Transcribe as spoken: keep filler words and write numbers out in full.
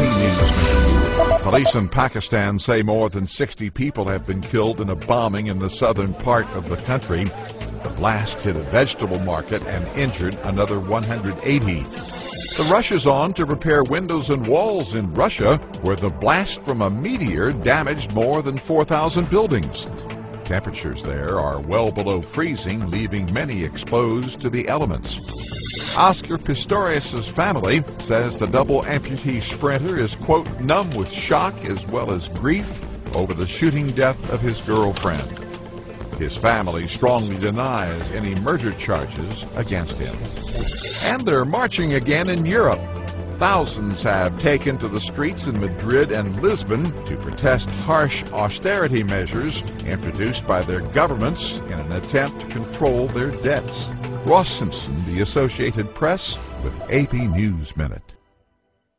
News Minute. Police in Pakistan say more than sixty people have been killed in a bombing in the southern part of the country. The blast hit a vegetable market and injured another one hundred eighty. The rush is on to repair windows and walls in Russia, where the blast from a meteor damaged more than four thousand buildings. Temperatures there are well below freezing, leaving many exposed to the elements. Oscar Pistorius' family says the double amputee sprinter is, quote, numb with shock as well as grief over the shooting death of his girlfriend. His family strongly denies any murder charges against him. And they're marching again in Europe. Thousands have taken to the streets in Madrid and Lisbon to protest harsh austerity measures introduced by their governments in an attempt to control their debts. Ross Simpson, The Associated Press, with A P News Minute.